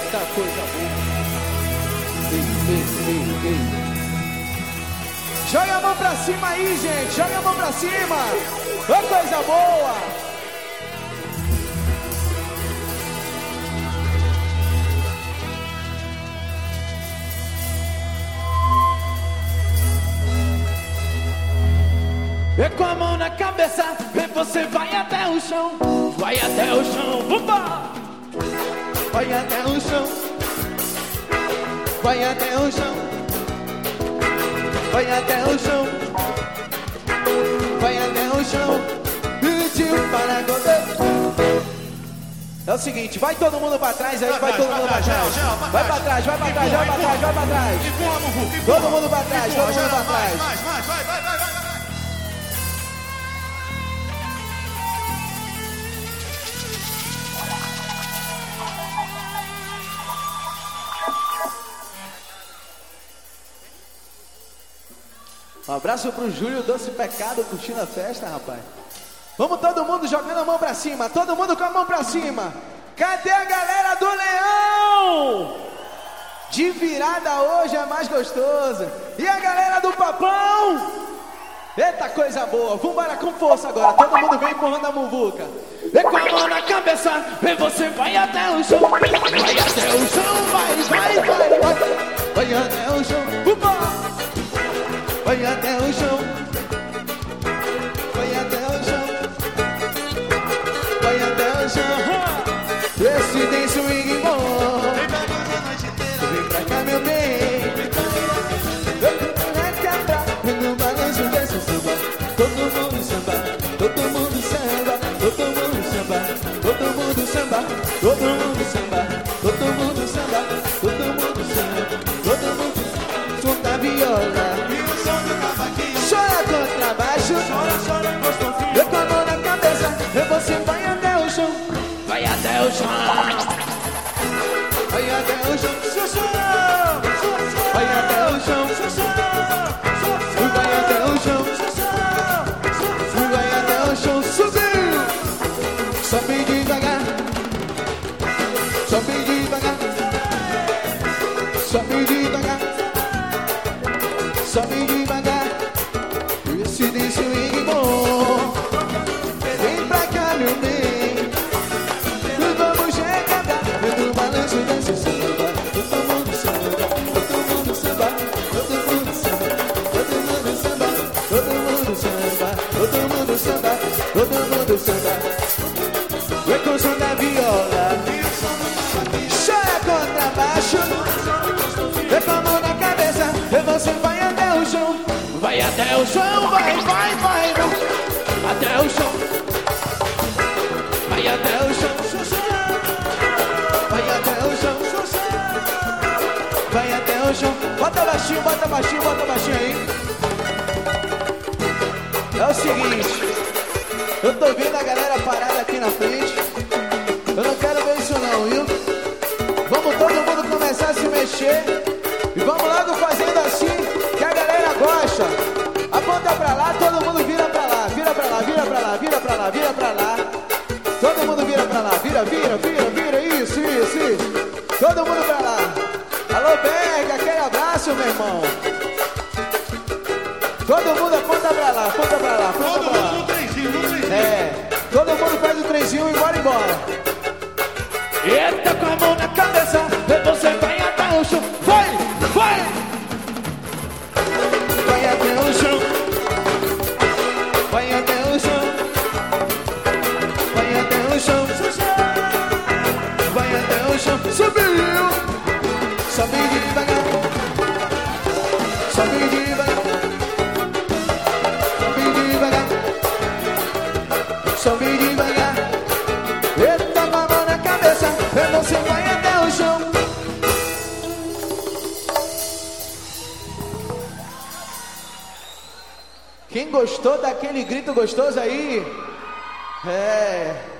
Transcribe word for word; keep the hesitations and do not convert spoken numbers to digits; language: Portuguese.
Eita coisa boa. Ei, ei, ei, ei. Joga a mão pra cima aí, gente. Joga a mão pra cima. Ô, coisa boa. E com a mão na cabeça, e você vai até o chão. Vai até o chão, vambora. Vai até o chão. Vai até o chão. Vai até o chão. Vai até o chão. Pediu para correr. É o seguinte, vai todo mundo pra trás aí, vai todo mundo pra trás. Vai pra trás, vai pra trás, vai pra trás, vai pra trás. Todo mundo pra trás, todo mundo pra trás. Vai, vai, vai, vai, vai, vai. Um abraço pro Júlio Doce Pecado curtindo a festa, rapaz. Vamos todo mundo jogando a mão pra cima, todo mundo com a mão pra cima. Cadê a galera do Leão? De virada hoje é mais gostoso. E a galera do Papão? Eita coisa boa, vambora com força agora. Todo mundo vem empurrando a muvuca. E com a mão na cabeça, e você vai até o chão. Vai até o chão, vai, vai, vai, vai. Vai até o chão, vambora. Vai até o chão. Vai até o chão. Vai até o chão. Esse tem swing bom. Vem pra cá, meu bem. Vem cá pra no balanço desse samba. Todo mundo samba, todo mundo samba, todo mundo samba, todo mundo samba, todo mundo samba, todo mundo samba, todo mundo samba, todo mundo solta a viola. Chora contrabaixo, Chora, chora, gostosinho. eu com a mão na cabeça, e você vai até o chão. Vai até o chão. Vai até o chão, Xuxu, vai até o chão, vai até o chão, vai até o chão, subiu. Sobe devagar, sobe devagar, sobe devagar, sobe devagar. Esse de swing bom. Vem pra cá, meu bem. Vamos requebrar. Vendo o balanço desse samba. Todo mundo samba, todo mundo samba, todo mundo samba, todo mundo samba, todo mundo samba, todo mundo samba, todo mundo samba. Vem com o som da viola. Chora contrabaixo. Vem com a mão na cabeça. E você vai até o chão. Vai até o chão, vai, vai, vai, não. Até o chão. Vai até o chão. Vai até o chão. Vai até o chão. Bota baixinho, bota baixinho, bota baixinho aí. É o seguinte, eu tô vendo a galera parada aqui na frente. Eu não quero ver isso não, viu? Vamos todo mundo começar a se mexer. E vamos logo fazendo assim que a galera gosta. Aponta pra lá, todo mundo vira pra lá. Vira pra lá, vira pra lá, vira pra lá, vira pra lá. Todo mundo vira pra lá, vira, vira, vira, vira. Isso, isso, isso. Todo mundo pra lá. Alô, Berg, aquele abraço, meu irmão. Todo mundo aponta pra lá, aponta pra lá, aponta Todo pra mundo no lá. trenzinho, no trenzinho. É, todo mundo faz o trenzinho e bora embora. Eita, com a mão na cabeça, e você vai até o chão. Vai, vai. Vai até o chão. Vai até o chão. Vai até o chão. Vai até o chão. Subiu. Sobe devagar. Sobe devagar. Sobe devagar. Sobe devagar. Eita, com a mão na cabeça. E você vai até o chão. Quem gostou daquele grito gostoso aí? É.